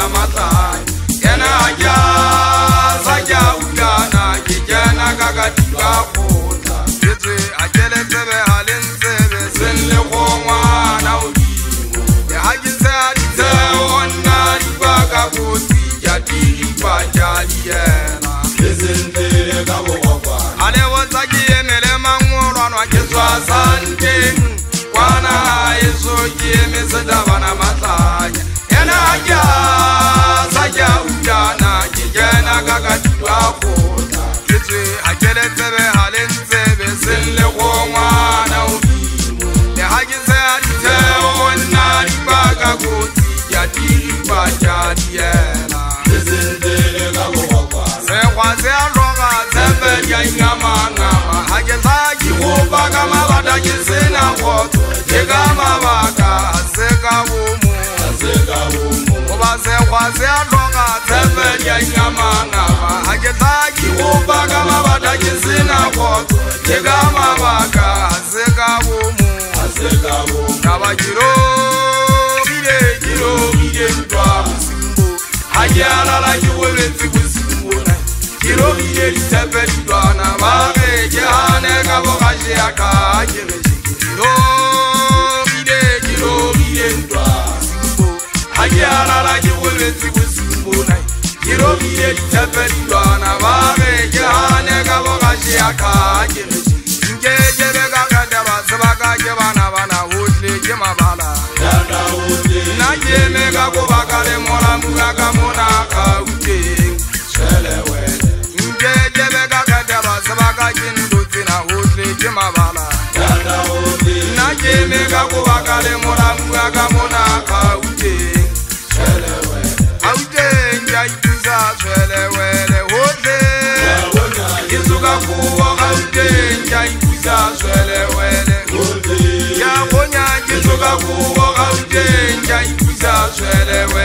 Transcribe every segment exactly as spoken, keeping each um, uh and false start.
bana matla yana ya sa ya udana ke jana gaga diga khota tse a kele tsebe halin tsebe sen le khongwa na udimo ya hajisa tse onna diba ka koti ya diba ja yena ezendele ka bokwa ale wotsa ke emele mangoro no ke tswa sante kwana eso ke meseda bana matlanya yana ya sa ya udana ke jana gaga diba khota tse a kele tsebe halin tsebe sen le khongwa na udimo ya hajisa tse onna diba ka koti ya diba ja yena ezendele ka bokwa se kwaze roga tsebe ya ngama ngama hajisa ki khoba kama bada ke sena khoto ke kama baka se ka bomo se ka bomo oba se kwaze roga tsebe ya ngama ngama hajisa ki khoba kama bada ke sena khoto ke kama baka se ka bomo se ka bomo kaba jiro bide jiro bide twa simbo hajala la jiwele tsibusimbo na jiro bide tsebe twana babe jehane ka bokaje aka jeme jiro bide jiro bide twa simbo hajala la jiwele tsibusimbo na jiro bide tsebe twana babe jehane ka bokaje aka jeme nge jebe ka kada basaba ka jebana bana hotle ke mabala dada hotle na jeme ka ko bakale mola muga ka mona ka ute chelewe nge jebe ka kada basaba ka jindo tina hotle ke mabala dada hotle na jeme ka ko bakale mola muga ka mona ka ute chelewe ute njai tuza chelewe le hotle izuka kuwa ute njai tuza chelewe ya konya jizuka kuwa ute njai tuza chelewe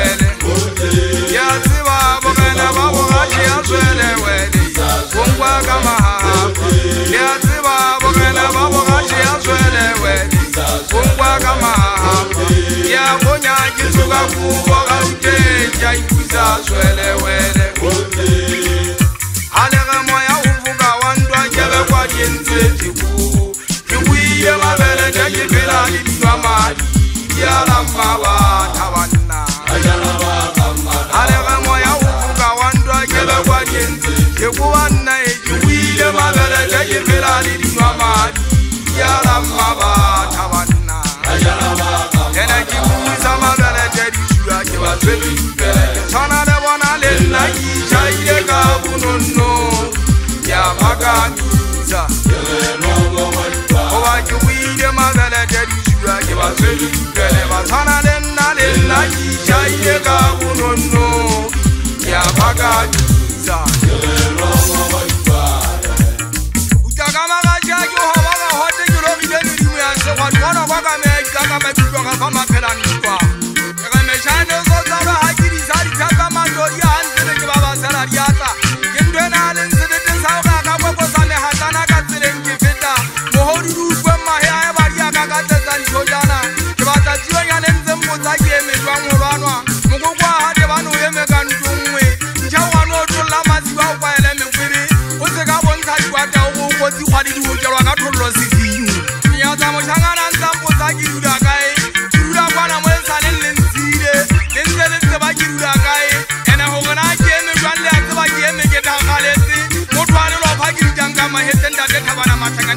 ya ziba bogana babo gachi chelewe kongwa kama ya ziba bogana babo gachi chelewe kongwa kama ya konya jizuka kuwa ute njai tuza chelewe alega moya uvuga wandwa jebe kwa jenze tiku tiwiye mabele teji bila lidwa mali ya lambaba tawanna alega moya uvuga wandwa jebe kwa jenze tiku wanna tiwiye mabele teji bila lidwa mali ya lambaba tawanna ena kibuza mabele teji shura kiba twebi sana le wana le na yichaide ka bunonno ya baganiza owa kiwide mabele teji shura kiba twebi sana le na le na yichaide ka bunonno ya baganiza utakama gajaji hawaga hote kilo bideni limu ya se kwa twana kwa kame kaka mebidwa kama pela nikwa kame shande so zaba hakiri zari tata mandori hanzele ke baba sarariata kindena lenzede tsauka ka kwa sane hatana ka tsirengi fita mohori rugwe mahe ya bari aka ka tsani jojana ke bata jiyo ya lenze mbotsa ke medwa ngolwanwa mukukwa hade banu yeme ka ndungwe njawano tola maziba kwa ele mekwiri uzeka bonza kwata uboti kwadi ujerwa ka tollo sifiyu nyaza mo changana nzambo za kiruda kai kiruda kwana mweza lenzire lenzele tsaba kiruda kai ena hogana keme jwande tsaba keme ke ta khalesi motwane lo phagiri janga ma hetenda de thabana matanga